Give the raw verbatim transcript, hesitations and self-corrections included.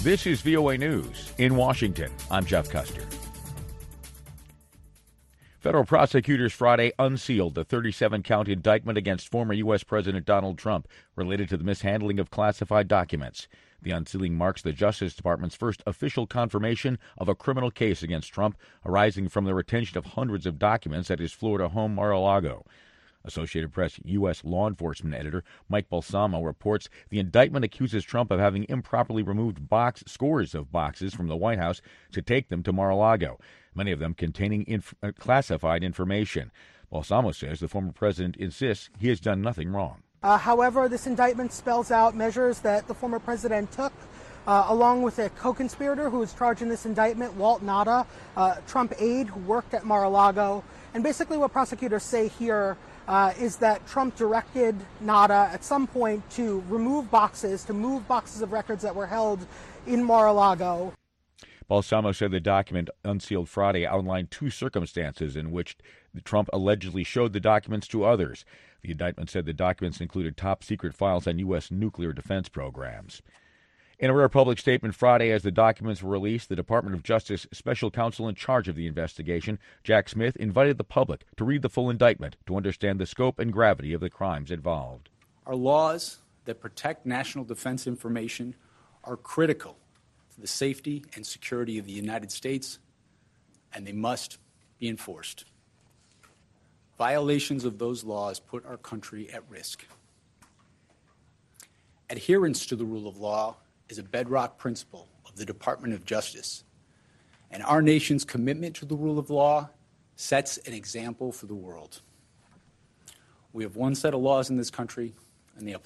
This is V O A News in Washington. I'm Jeff Custer. Federal prosecutors Friday unsealed the thirty-seven count indictment against former U S. President Donald Trump related to the mishandling of classified documents. The unsealing marks the Justice Department's first official confirmation of a criminal case against Trump arising from the retention of hundreds of documents at his Florida home, Mar-a-Lago. Associated Press U S law enforcement editor Mike Balsamo reports the indictment accuses Trump of having improperly removed box scores of boxes from the White House to take them to Mar-a-Lago, many of them containing inf- classified information. Balsamo says the former president insists he has done nothing wrong. Uh, however, this indictment spells out measures that the former president took, uh, along with a co-conspirator who is charged in this indictment, Walt Nauta, uh, Trump aide who worked at Mar-a-Lago. And basically what prosecutors say here uh, is that Trump directed Nauta at some point to remove boxes, to move boxes of records that were held in Mar-a-Lago. Balsamo said the document unsealed Friday outlined two circumstances in which Trump allegedly showed the documents to others. The indictment said the documents included top-secret files on U S nuclear defense programs. In a rare public statement Friday as the documents were released, the Department of Justice special counsel in charge of the investigation, Jack Smith, invited the public to read the full indictment to understand the scope and gravity of the crimes involved. Our laws that protect national defense information are critical to the safety and security of the United States, and they must be enforced. Violations of those laws put our country at risk. Adherence to the rule of law is a bedrock principle of the Department of Justice, and our nation's commitment to the rule of law sets an example for the world. We have one set of laws in this country, and they apply